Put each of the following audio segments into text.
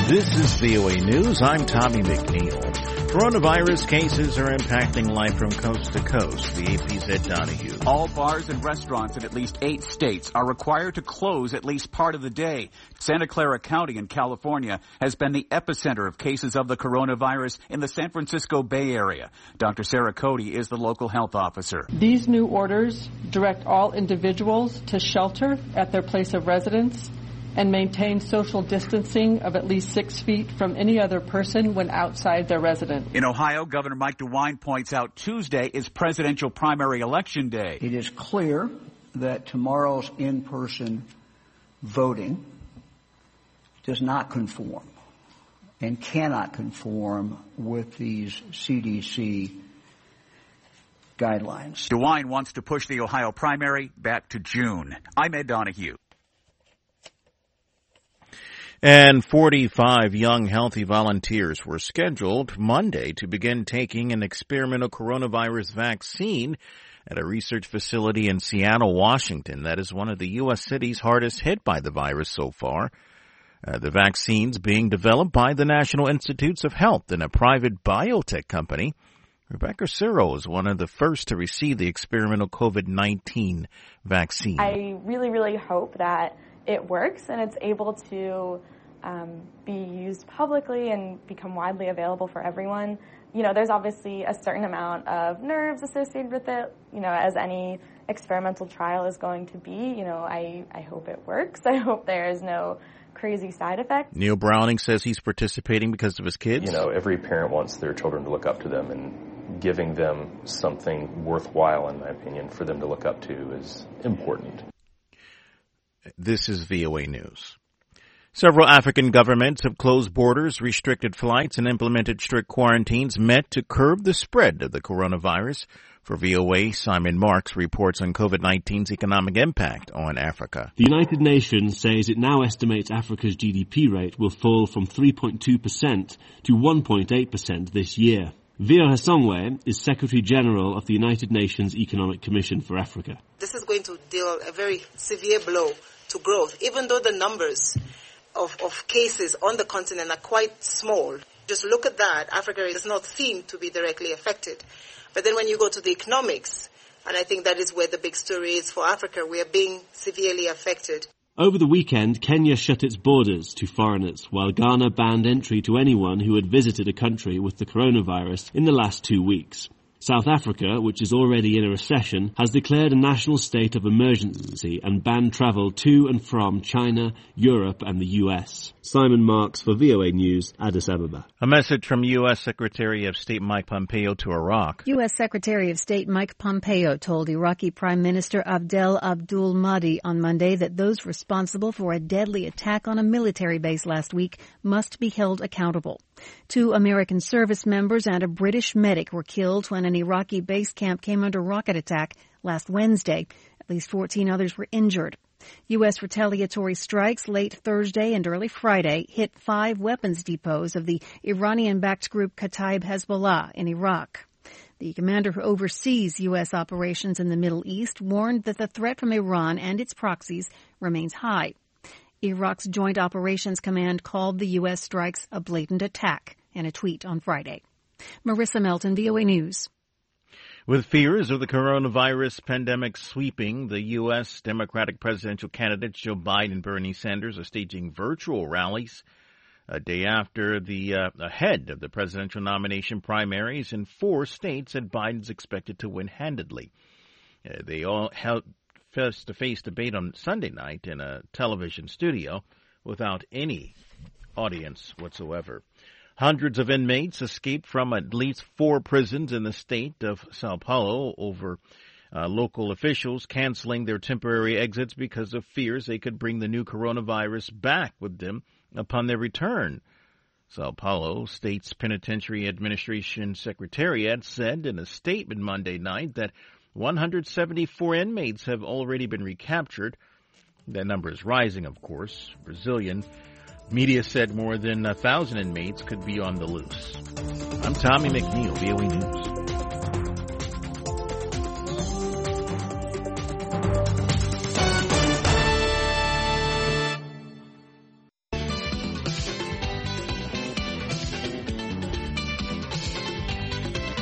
This is VOA News. I'm Tommy McNeil. Coronavirus cases are impacting life from coast to coast. The AP's Ed Donahue. All bars and restaurants in at least 8 states are required to close at least part of the day. Santa Clara County in California has been the epicenter of cases of the coronavirus in the San Francisco Bay Area. Dr. Sarah Cody is the local health officer. These new orders direct all individuals to shelter at their place of residence and maintain social distancing of at least 6 feet from any other person when outside their residence. In Ohio, Governor Mike DeWine points out Tuesday is presidential primary election day. It is clear that tomorrow's in-person voting does not conform and cannot conform with these CDC guidelines. DeWine wants to push the Ohio primary back to June. I'm Ed Donahue. And 45 young healthy volunteers were scheduled Monday to begin taking an experimental coronavirus vaccine at a research facility in Seattle, Washington. That is one of the U.S. cities hardest hit by the virus so far. The vaccine's being developed by the National Institutes of Health and a private biotech company. Rebecca Ciro is one of the first to receive the experimental COVID-19 vaccine. I really hope that it works and it's able to be used publicly and become widely available for everyone. You know, there's obviously a certain amount of nerves associated with it, you know, as any experimental trial is going to be. You know, I hope it works. I hope there is no crazy side effects. Neil Browning says he's participating because of his kids. You know, every parent wants their children to look up to them, and giving them something worthwhile, in my opinion, for them to look up to is important. This is VOA News. Several African governments have closed borders, restricted flights, and implemented strict quarantines meant to curb the spread of the coronavirus. For VOA, Simon Marks reports on COVID-19's economic impact on Africa. The United Nations says it now estimates Africa's GDP rate will fall from 3.2% to 1.8% this year. Vio Hasongwe is Secretary General of the United Nations Economic Commission for Africa. This is going to deal a very severe blow to growth, even though the numbers of cases on the continent are quite small. Just look at that. Africa does not seem to be directly affected. But then when you go to the economics, and I think that is where the big story is for Africa, we are being severely affected. Over the weekend, Kenya shut its borders to foreigners, while Ghana banned entry to anyone who had visited a country with the coronavirus in the last 2 weeks. South Africa, which is already in a recession, has declared a national state of emergency and banned travel to and from China, Europe and the US. Simon Marks for VOA News, Addis Ababa. A message from U.S. Secretary of State Mike Pompeo to Iraq. U.S. Secretary of State Mike Pompeo told Iraqi Prime Minister Abdel Abdul Mahdi on Monday that those responsible for a deadly attack on a military base last week must be held accountable. 2 American service members and a British medic were killed when an Iraqi base camp came under rocket attack last Wednesday. At least 14 others were injured. U.S. retaliatory strikes late Thursday and early Friday hit 5 weapons depots of the Iranian-backed group Kataib Hezbollah in Iraq. The commander who oversees U.S. operations in the Middle East warned that the threat from Iran and its proxies remains high. Iraq's Joint Operations Command called the U.S. strikes a blatant attack in a tweet on Friday. Marissa Melton, VOA News. With fears of the coronavirus pandemic sweeping, the U.S. Democratic presidential candidates Joe Biden and Bernie Sanders are staging virtual rallies a day after ahead of the presidential nomination primaries in 4 states that Biden's expected to win handedly. They all held face-to-face debate on Sunday night in a television studio without any audience whatsoever. Hundreds of inmates escaped from at least 4 prisons in the state of Sao Paulo over local officials canceling their temporary exits because of fears they could bring the new coronavirus back with them upon their return. Sao Paulo State's Penitentiary Administration Secretariat said in a statement Monday night that 174 inmates have already been recaptured. That number is rising, of course. Brazilian media said more than 1,000 inmates could be on the loose. I'm Tommy McNeil, VOA News.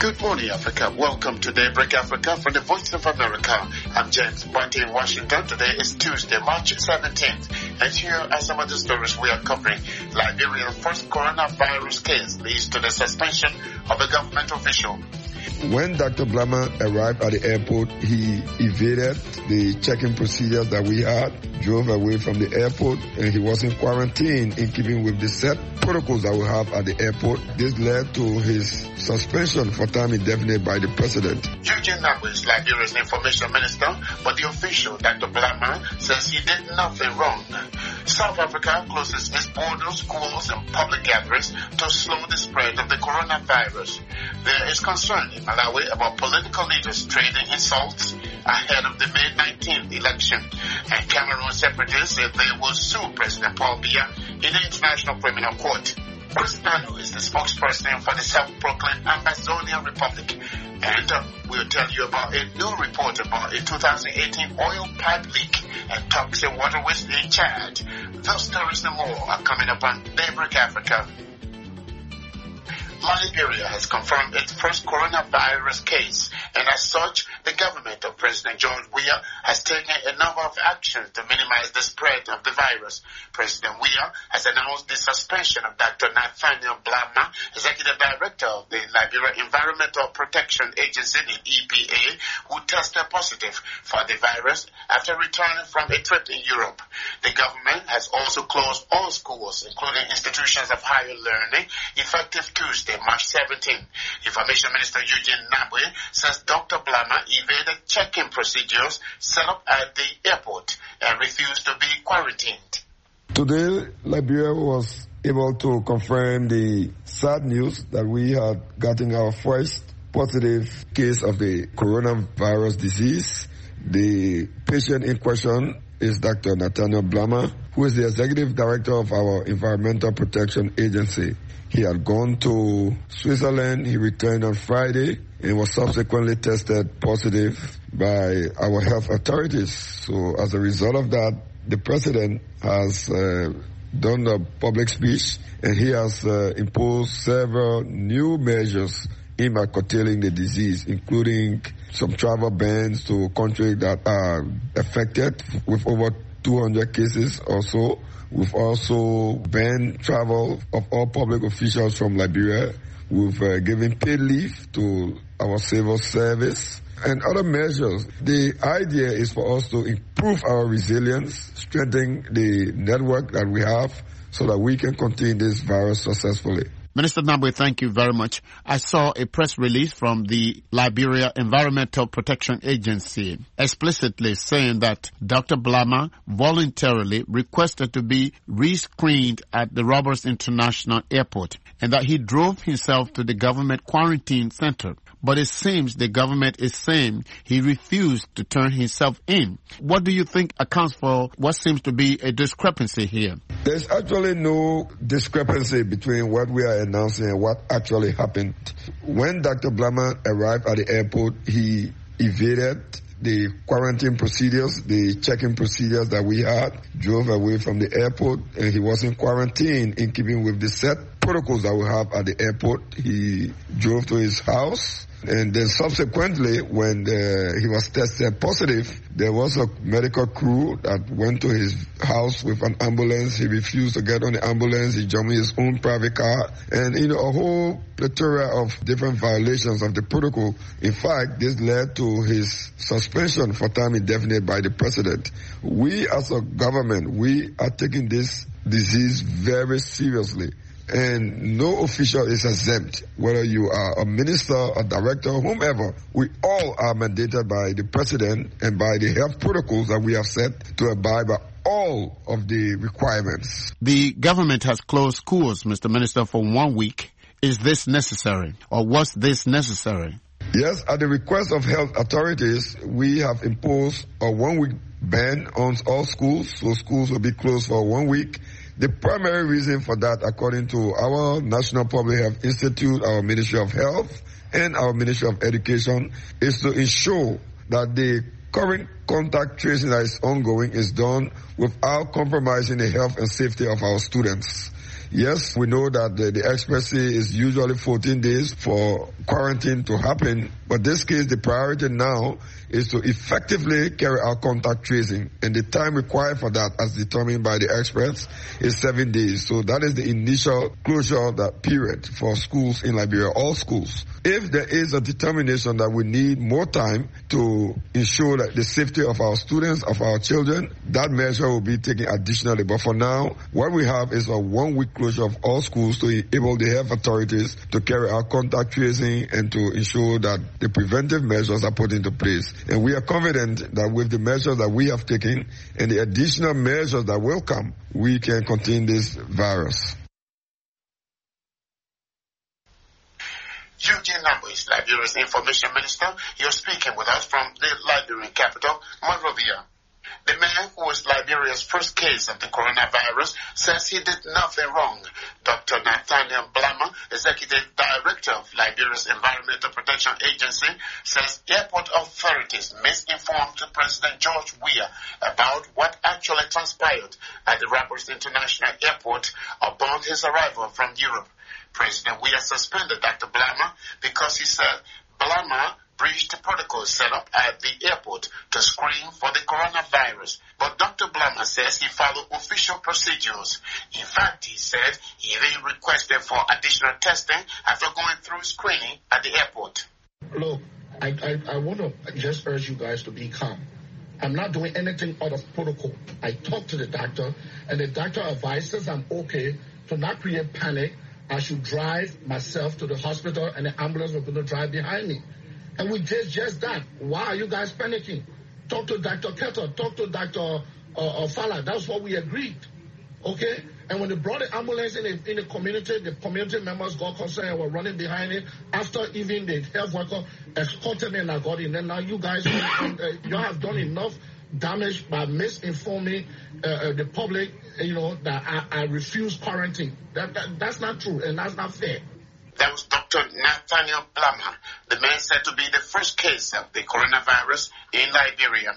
Good morning, Africa. Welcome to Daybreak Africa from the Voice of America. I'm James Bunty in Washington. Today is Tuesday, March 17th. And here are some of the stories we are covering. Liberia's first coronavirus case leads to the suspension of a government official. When Dr. Blama arrived at the airport, he evaded the check-in procedures that we had, drove away from the airport, and he was in quarantine in keeping with the set protocols that we have at the airport. This led to his suspension for time indefinite by the president. Eugene Nabwe is Liberia's information minister, but the official, Dr. Blama, says he did nothing wrong. South Africa closes its borders, schools, and public gatherings to slow the spread of the coronavirus. There is concern in Malawi about political leaders trading insults ahead of the May 19th election. And Cameroon separatists said they will sue President Paul Biya in the International Criminal Court. Chris Nano is the spokesperson for the self-proclaimed Amazonian Republic. And we'll tell you about a new report about a 2018 oil pipe leak and toxic water waste in Chad. Those stories and more are coming up on Daybreak Africa. Liberia has confirmed its first coronavirus case, and as such, the government of President George Weah has taken a number of actions to minimize the spread of the virus. President Weah has announced the suspension of Dr. Nathaniel Blama, Executive Director of the Liberia Environmental Protection Agency, the EPA, who tested positive for the virus after returning from a trip in Europe. The government has also closed all schools, including institutions of higher learning, effective Tuesday, March 17. Information Minister Eugene Nabwe says Dr. Blama evaded check-in procedures set up at the airport and refused to be quarantined. Today, Liberia was able to confirm the sad news that we had gotten our first positive case of the coronavirus disease. The patient in question is Dr. Nathaniel Blama, who is the Executive Director of our Environmental Protection Agency. He had gone to Switzerland. He returned on Friday and was subsequently tested positive by our health authorities. So as a result of that, the president has done a public speech, and he has imposed several new measures aimed at curtailing the disease, including some travel bans to countries that are affected with over 200 cases or so. We've also banned travel of all public officials from Liberia. We've given paid leave to our civil service and other measures. The idea is for us to improve our resilience, strengthen the network that we have so that we can contain this virus successfully. Minister Nabwe, thank you very much. I saw a press release from the Liberia Environmental Protection Agency explicitly saying that Dr. Blama voluntarily requested to be rescreened at the Roberts International Airport and that he drove himself to the government quarantine center. But it seems the government is saying he refused to turn himself in. What do you think accounts for what seems to be a discrepancy here? There's actually no discrepancy between what we are announcing and what actually happened. When Dr. Blama arrived at the airport, he evaded the quarantine procedures, the check-in procedures that we had, drove away from the airport, and he was in quarantine in keeping with the set protocols that we have at the airport. He drove to his house. And then subsequently, when he was tested positive, there was a medical crew that went to his house with an ambulance. He refused to get on the ambulance. He jumped in his own private car. And, a whole plethora of different violations of the protocol. In fact, this led to his suspension for time indefinite by the president. We as a government, we are taking this disease very seriously. And no official is exempt, whether you are a minister, a director, whomever. We all are mandated by the president and by the health protocols that we have set to abide by all of the requirements. The government has closed schools, Mr. Minister, for 1 week. Is this necessary, or was this necessary? Yes, at the request of health authorities, we have imposed a 1-week ban on all schools, so schools will be closed for 1 week. The primary reason for that, according to our National Public Health Institute, our Ministry of Health, and our Ministry of Education, is to ensure that the current contact tracing that is ongoing is done without compromising the health and safety of our students. Yes, we know that the experts say is usually 14 days for quarantine to happen, but this case, the priority now is to effectively carry out contact tracing, and the time required for that, as determined by the experts, is 7 days. So that is the initial closure of that period for schools in Liberia, all schools. If there is a determination that we need more time to ensure that the safety of our students, of our children, that measure will be taken additionally. But for now, what we have is a 1 week closure of all schools to enable the health authorities to carry out contact tracing and to ensure that the preventive measures are put into place. And we are confident that with the measures that we have taken and the additional measures that will come, we can contain this virus. Eugene Lambo is Liberia's information minister. You're speaking with us from the Liberian capital, Monrovia. The man who was Liberia's first case of the coronavirus says he did nothing wrong. Dr. Nathaniel Blama, Executive Director of Liberia's Environmental Protection Agency, says airport authorities misinformed President George Weah about what actually transpired at the Rabat International Airport upon his arrival from Europe. President Weah suspended Dr. Blama because he said Blama breached the protocol set up at the airport to screen for the coronavirus. But Dr. Blama says he followed official procedures. In fact, he said he even requested for additional testing after going through screening at the airport. Look, I want to just urge you guys to be calm. I'm not doing anything out of protocol. I talked to the doctor, and the doctor advises I'm okay to not create panic. I should drive myself to the hospital, and the ambulance will going to drive behind me. And we did just that. Why are you guys panicking? Talk to Dr. Ketter. Talk to Dr. Fala. That's what we agreed. Okay? And when they brought the ambulance in the community members got concerned and were running behind it. After even the health worker escorted me and I got in. And now you guys, you have done enough damage by misinforming the public, that I refuse quarantine. That's not true, and that's not fair. That was Dr. Nathaniel Blama, the man said to be the first case of the coronavirus in Liberia.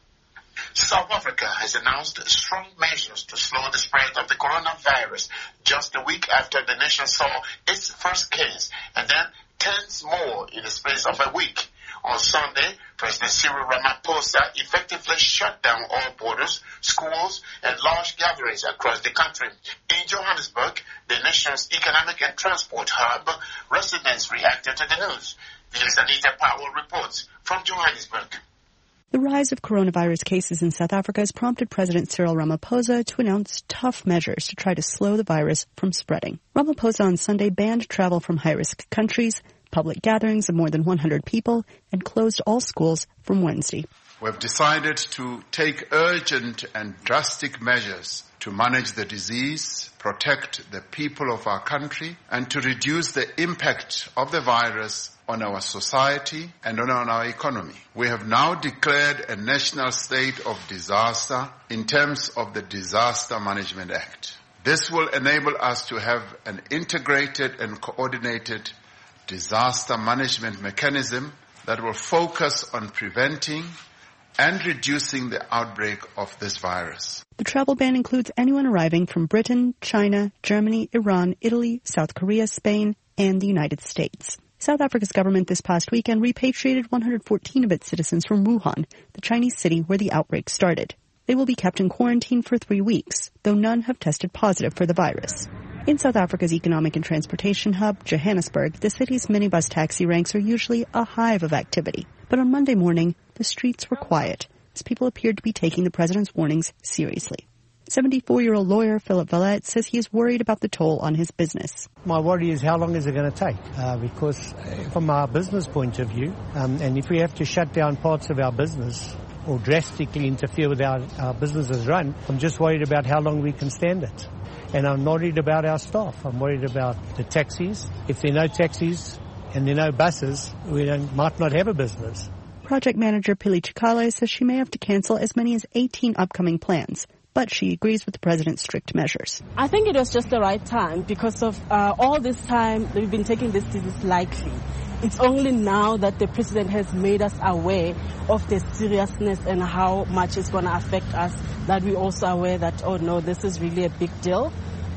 South Africa has announced strong measures to slow the spread of the coronavirus just a week after the nation saw its first case, and then tens more in the space of a week. On Sunday, President Cyril Ramaphosa effectively shut down all borders, schools, and large gatherings across the country. In Johannesburg, the nation's economic and transport hub, residents reacted to the news. Here's Anita Powell reports from Johannesburg. The rise of coronavirus cases in South Africa has prompted President Cyril Ramaphosa to announce tough measures to try to slow the virus from spreading. Ramaphosa on Sunday banned travel from high-risk countries, public gatherings of more than 100 people, and closed all schools from Wednesday. We've decided to take urgent and drastic measures to manage the disease, protect the people of our country, and to reduce the impact of the virus on our society and on our economy. We have now declared a national state of disaster in terms of the Disaster Management Act. This will enable us to have an integrated and coordinated disaster management mechanism that will focus on preventing and reducing the outbreak of this virus. The travel ban includes anyone arriving from Britain, China, Germany, Iran, Italy, South Korea, Spain, and the United States. South Africa's government this past weekend repatriated 114 of its citizens from Wuhan, the Chinese city where the outbreak started. They will be kept in quarantine for 3 weeks, though none have tested positive for the virus. In South Africa's economic and transportation hub, Johannesburg, the city's minibus taxi ranks are usually a hive of activity. But on Monday morning, the streets were quiet, as people appeared to be taking the president's warnings seriously. 74-year-old lawyer Philip Valette says he is worried about the toll on his business. My worry is how long is it going to take? Because from our business point of view, and if we have to shut down parts of our business or drastically interfere with our businesses run, I'm just worried about how long we can stand it. And I'm worried about our staff. I'm worried about the taxis. If there are no taxis and there are no buses, we might not have a business. Project manager Pili Chikale says she may have to cancel as many as 18 upcoming plans, but she agrees with the president's strict measures. I think it was just the right time because of all this time we've been taking this disease lightly. It's only now that the president has made us aware of the seriousness and how much it's going to affect us that we're also aware that, oh no, this is really a big deal.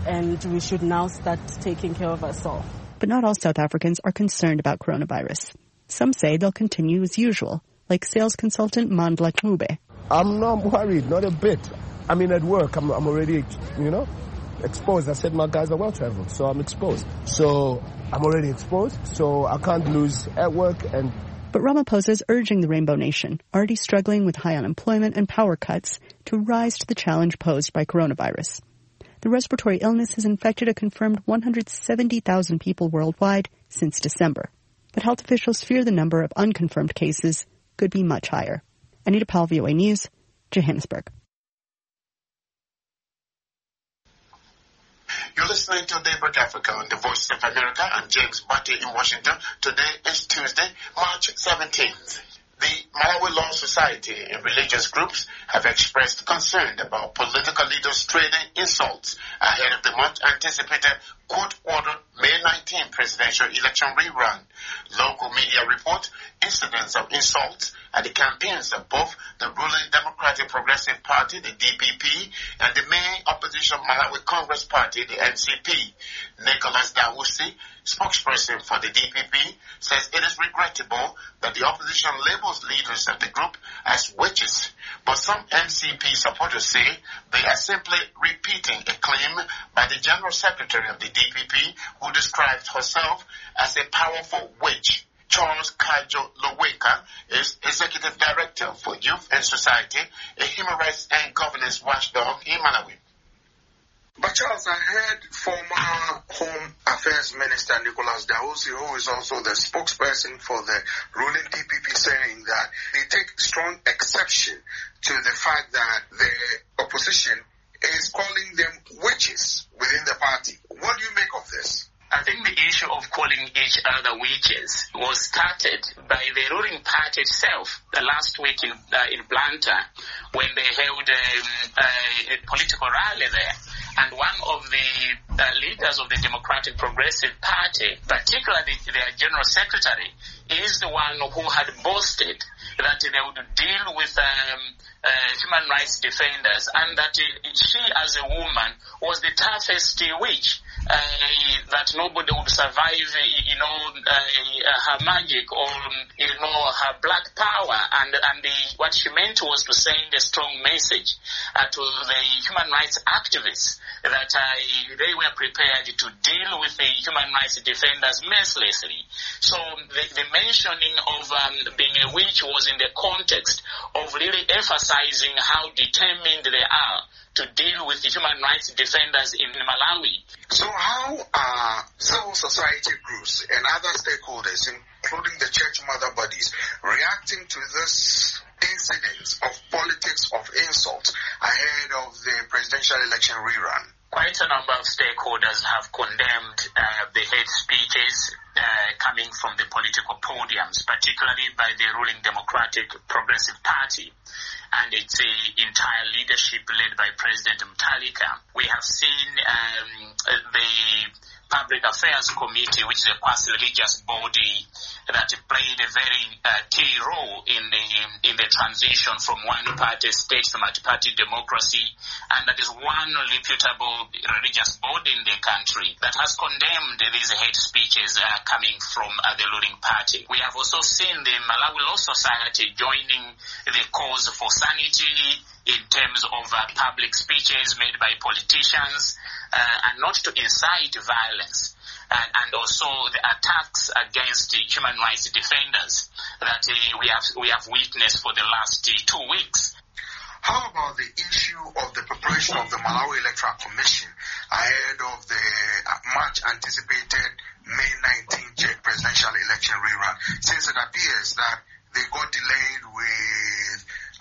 and we should now start taking care of ourselves. But not all South Africans are concerned about coronavirus. Some say they'll continue as usual, like sales consultant Mandla Ncube. I'm not worried, not a bit. I mean, at work, I'm already, exposed. I said my guys are well traveled, so I'm exposed. So I'm already exposed, so I can't lose at work. But Ramaphosa is urging the Rainbow Nation, already struggling with high unemployment and power cuts, to rise to the challenge posed by coronavirus. The respiratory illness has infected a confirmed 170,000 people worldwide since December. But health officials fear the number of unconfirmed cases could be much higher. Anita Powell, VOA News, Johannesburg. You're listening to Daybreak Africa on the Voice of America. I'm James Butte in Washington. Today is Tuesday, March 17th. The Malawi Law Society and religious groups have expressed concern about political leaders trading insults ahead of the much anticipated court-ordered May 19 presidential election rerun. Local media report incidents of insults at the campaigns of both the ruling Democratic Progressive Party, the DPP, and the main opposition Malawi Congress Party, the NCP. Nicholas Dawusi, spokesperson for the DPP, says it is regrettable that the opposition labels leaders of the group as witches. But some NCP supporters say they are simply repeating a claim by the General Secretary of the DPP, who described herself as a powerful witch. Charles Kajo Loweka is Executive Director for Youth and Society, a human rights and governance watchdog in Malawi. But Charles, I heard former Home Affairs Minister Nicholas Dawusi, who is also the spokesperson for the ruling DPP, saying that they take strong exception to the fact that the opposition is calling them witches within the party. What do you make of this? I think the issue of calling each other witches was started by the ruling party itself last week in Blantyre, when they held a political rally there. And one of the leaders of the Democratic Progressive Party, particularly their General Secretary, is the one who had boasted that they would deal with human rights defenders, and that she, as a woman, was the toughest witch. That nobody would survive, her magic or, her black power. And what she meant was to send a strong message to the human rights activists that they were prepared to deal with the human rights defenders mercilessly. So the mentioning of being a witch was in the context of really emphasizing how determined they are to deal with the human rights defenders in Malawi. So how are civil society groups and other stakeholders, including the church mother bodies, reacting to this incident of politics of insult ahead of the presidential election rerun? Quite a number of stakeholders have condemned the hate speeches coming from the political podiums, particularly by the ruling Democratic Progressive Party and its entire leadership led by President Mutharika. We have seen the Public Affairs Committee, which is a quasi-religious body that played a very key role in the transition from one-party state to multi-party democracy, and that is one reputable religious body in the country that has condemned these hate speeches coming from the ruling party. We have also seen the Malawi Law Society joining the cause for sanity in terms of public speeches made by politicians, and not to incite violence, and also the attacks against human rights defenders that we have witnessed for the last 2 weeks. How about the issue of the preparation of the Malawi Electoral Commission ahead of the much anticipated May 19th presidential election rerun, since it appears that they got delayed with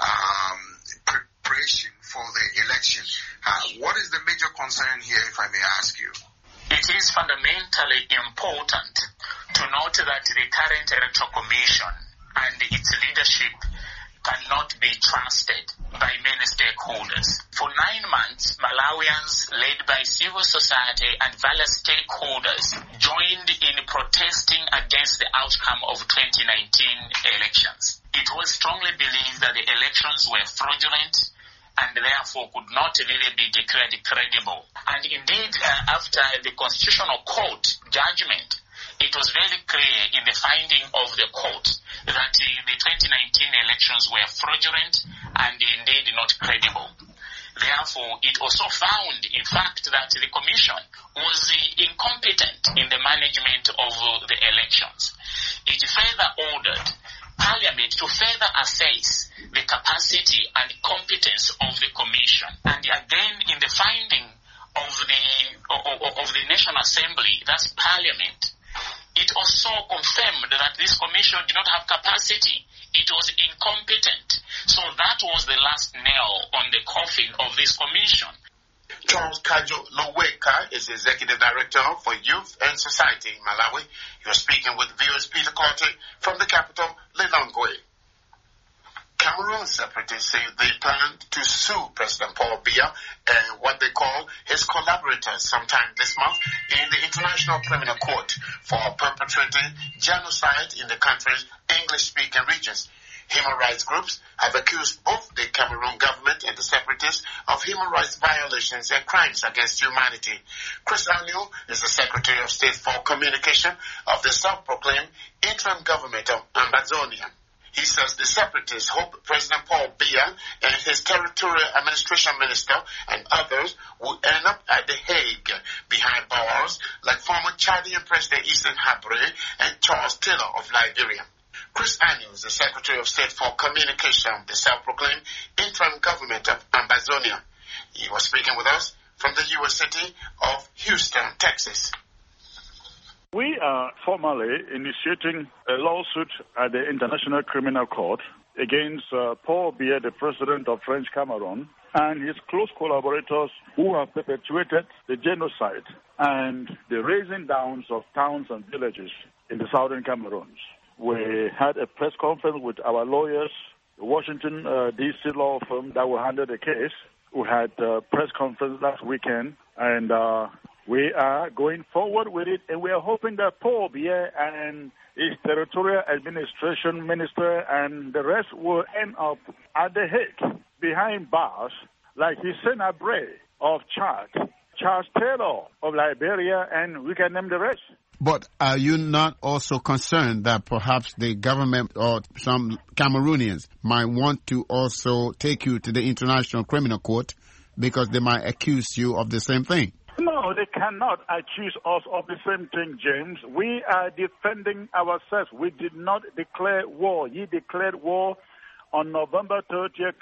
preparation for the election? What is the major concern here, if I may ask you? It is fundamentally important to note that the current Electoral Commission and its leadership cannot be trusted by many stakeholders. For 9 months, Malawians, led by civil society and various stakeholders, joined in protesting against the outcome of 2019 elections. It was strongly believed that the elections were fraudulent, and therefore could not really be declared credible. And indeed, after the Constitutional Court judgment, it was very clear in the finding of the court that the 2019 elections were fraudulent and indeed not credible. Therefore, it also found, in fact, that the Commission was incompetent in the management of the elections. It further ordered Parliament to further assess the capacity and competence of the Commission. And again, in the finding of the National Assembly, that's Parliament, it also confirmed that this Commission did not have capacity. It was incompetent. So that was the last nail on the coffin of this Commission. Charles Kajo Loweka is Executive Director for Youth and Society in Malawi. You're speaking with viewers Peter Clotte from the capital, Lilongwe. Cameroon separatists say they plan to sue President Paul Biya and what they call his collaborators sometime this month in the International Criminal Court for perpetrating genocide in the country's English-speaking regions. Human rights groups have accused both the Cameroon government and the separatists of human rights violations and crimes against humanity. Chris Aniu is the Secretary of State for Communication of the self-proclaimed interim government of Ambazonia. He says the separatists hope President Paul Biya and his territorial administration minister and others will end up at The Hague behind bars like former Chadian President Issa Habre and Charles Taylor of Liberia. Chris Aniu is the Secretary of State for Communication of the self-proclaimed interim government of Ambazonia. He was speaking with us from the U.S. city of Houston, Texas. We are formally initiating a lawsuit at the International Criminal Court against Paul Biya, the president of French Cameroon, and his close collaborators who have perpetuated the genocide and the razing down of towns and villages in the southern Cameroons. We had a press conference with our lawyers, the Washington, D.C. law firm that will handle the case. We had a press conference last weekend, and we are going forward with it, and we are hoping that Paul Biya and his territorial administration minister and the rest will end up at The Hague behind bars like Hissène Habré of Chad, Charles Taylor of Liberia, and we can name the rest. But are you not also concerned that perhaps the government or some Cameroonians might want to also take you to the International Criminal Court because they might accuse you of the same thing? No, they cannot accuse us of the same thing, James. We are defending ourselves. We did not declare war. You declared war on November 30th,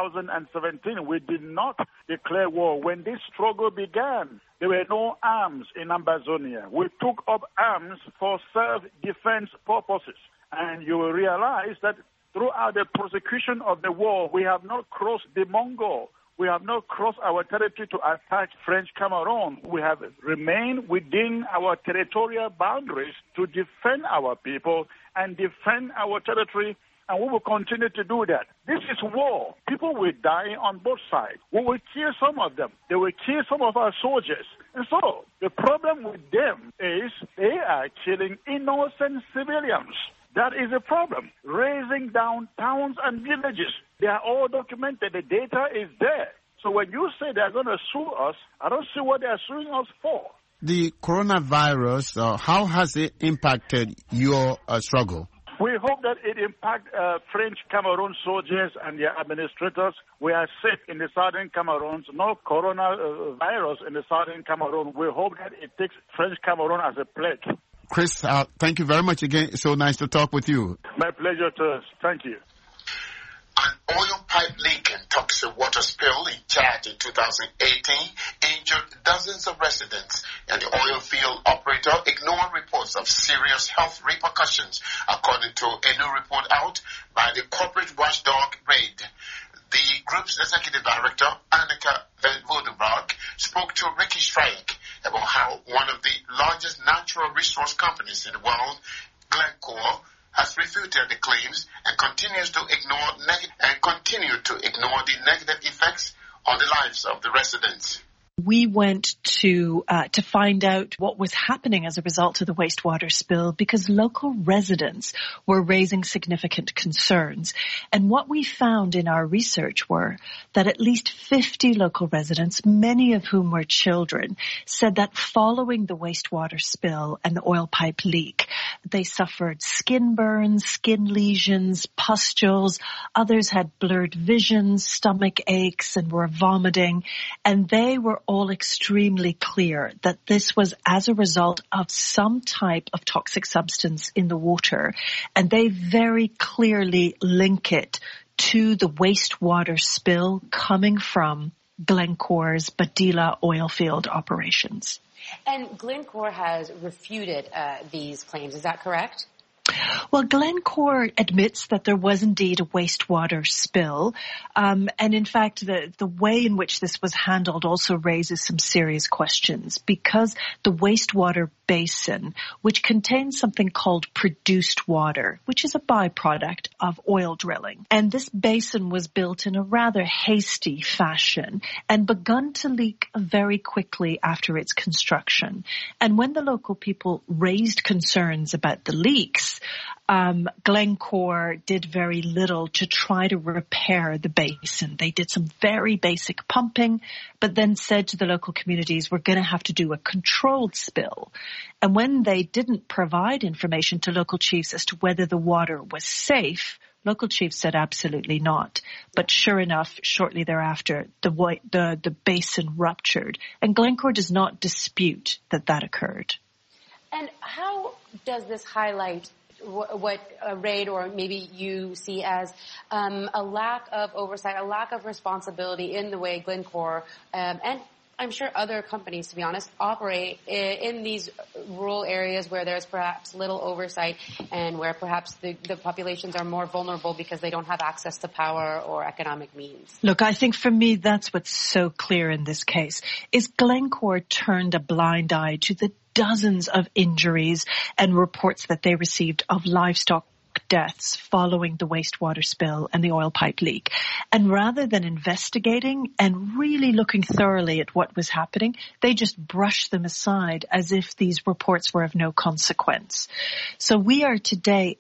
2017. We did not declare war. When this struggle began, there were no arms in Ambazonia. We took up arms for self-defense purposes. And you will realize that throughout the prosecution of the war, we have not crossed the Mongol. We have not crossed our territory to attack French Cameroon. We have remained within our territorial boundaries to defend our people and defend our territory, and we will continue to do that. This is war. People will die on both sides. We will kill some of them. They will kill some of our soldiers. And so the problem with them is they are killing innocent civilians. That is a problem. Raising down towns and villages. They are all documented. The data is there. So when you say they're going to sue us, I don't see what they're suing us for. The coronavirus, how has it impacted your struggle? We hope that it impacts French Cameroon soldiers and their administrators. We are safe in the southern Cameroon. No coronavirus in the southern Cameroon. We hope that it takes French Cameroon as a pledge. Chris, thank you very much again. It's so nice to talk with you. My pleasure, too. Thank you. An oil pipe leak and toxic water spill in Chad in 2018 injured dozens of residents, and the oil field operator ignored reports of serious health repercussions, according to a new report out by the corporate watchdog RAID. The group's executive director, Annika van Woudenberg, spoke to Ricky Strike about how one of the largest natural resource companies in the world, Glencore, has refuted the claims and continues to ignore the negative effects on the lives of the residents. We went to find out what was happening as a result of the wastewater spill because local residents were raising significant concerns. And what we found in our research were that at least 50 local residents, many of whom were children, said that following the wastewater spill and the oil pipe leak, they suffered skin burns, skin lesions, pustules. Others had blurred visions, stomach aches, and were vomiting. And they were all extremely clear that this was as a result of some type of toxic substance in the water. And they very clearly link it to the wastewater spill coming from Glencore's Badila oil field operations. And Glencore has refuted these claims. Is that correct? Well, Glencore admits that there was indeed a wastewater spill. And in fact, the way in which this was handled also raises some serious questions because the wastewater basin, which contains something called produced water, which is a byproduct of oil drilling. And this basin was built in a rather hasty fashion and begun to leak very quickly after its construction. And when the local people raised concerns about the leaks, Glencore did very little to try to repair the basin. They did some very basic pumping, but then said to the local communities, we're going to have to do a controlled spill. And when they didn't provide information to local chiefs as to whether the water was safe, local chiefs said absolutely not. But sure enough, shortly thereafter, the basin ruptured. And Glencore does not dispute that occurred. And how does this highlight what Raid or maybe you see as a lack of oversight, a lack of responsibility in the way Glencore and I'm sure other companies, to be honest, operate in these rural areas where there's perhaps little oversight and where perhaps the populations are more vulnerable because they don't have access to power or economic means? Look, I think for me that's what's so clear in this case is Glencore turned a blind eye to the dozens of injuries and reports that they received of livestock deaths following the wastewater spill and the oil pipe leak. And rather than investigating and really looking thoroughly at what was happening, they just brushed them aside as if these reports were of no consequence. So we are today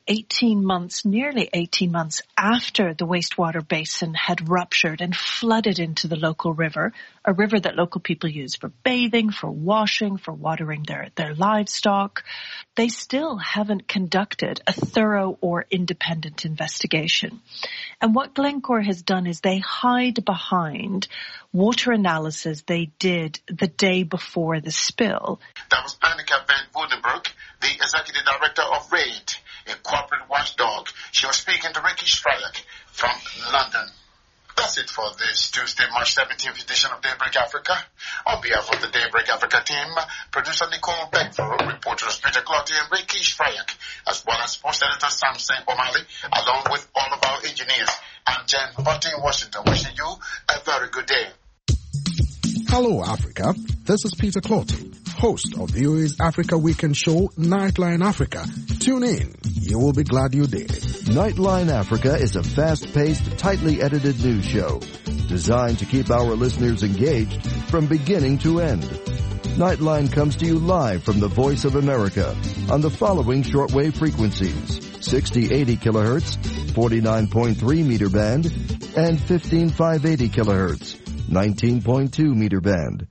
nearly 18 months after the wastewater basin had ruptured and flooded into the local river, a river that local people use for bathing, for washing, for watering their livestock. They still haven't conducted a thorough or independent investigation. And what Glencore has done is they hide behind water analysis they did the day before the spill. That was Annika van Woudenbroek, the executive director of RAID, a corporate watchdog. She was speaking to Ricky Strayek from London. That's it for this Tuesday, March 17th edition of Daybreak Africa. On behalf of the Daybreak Africa team, producer Nicole Beckford, reporters Peter Clotty and Ricky Strayek, as well as post editor Samson O'Malley, along with all of our engineers. I'm Jen Butty in Washington, wishing you a very good day. Hello, Africa. This is Peter Clotty, host of VOA's Africa Weekend show, Nightline Africa. Tune in. You will be glad you did. Nightline Africa is a fast-paced, tightly edited news show designed to keep our listeners engaged from beginning to end. Nightline comes to you live from the Voice of America on the following shortwave frequencies: 6080 kilohertz, 49.3 meter band, and 15580 kilohertz, 19.2 meter band.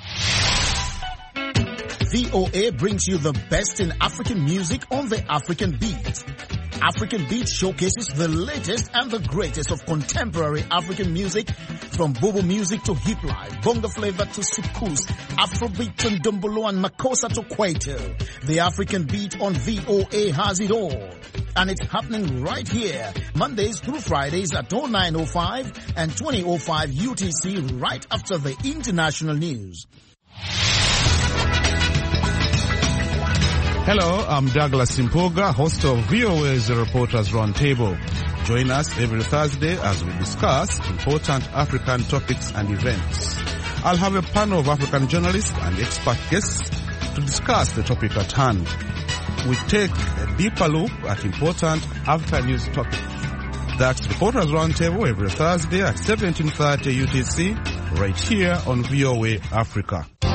VOA brings you the best in African music on the African Beat. African Beat showcases the latest and the greatest of contemporary African music, from bobo music to hip life, bongo flavor to soukous, Afrobeat and Dombolo and Makossa to Kwaito. The African Beat on VOA has it all. And it's happening right here, Mondays through Fridays at 09:05 and 20:05 UTC, right after the international news. Hello, I'm Douglas Simpoga, host of VOA's Reporters Roundtable. Join us every Thursday as we discuss important African topics and events. I'll have a panel of African journalists and expert guests to discuss the topic at hand. We take a deeper look at important African news topics. That's Reporters Roundtable every Thursday at 17:30 UTC right here on VOA Africa.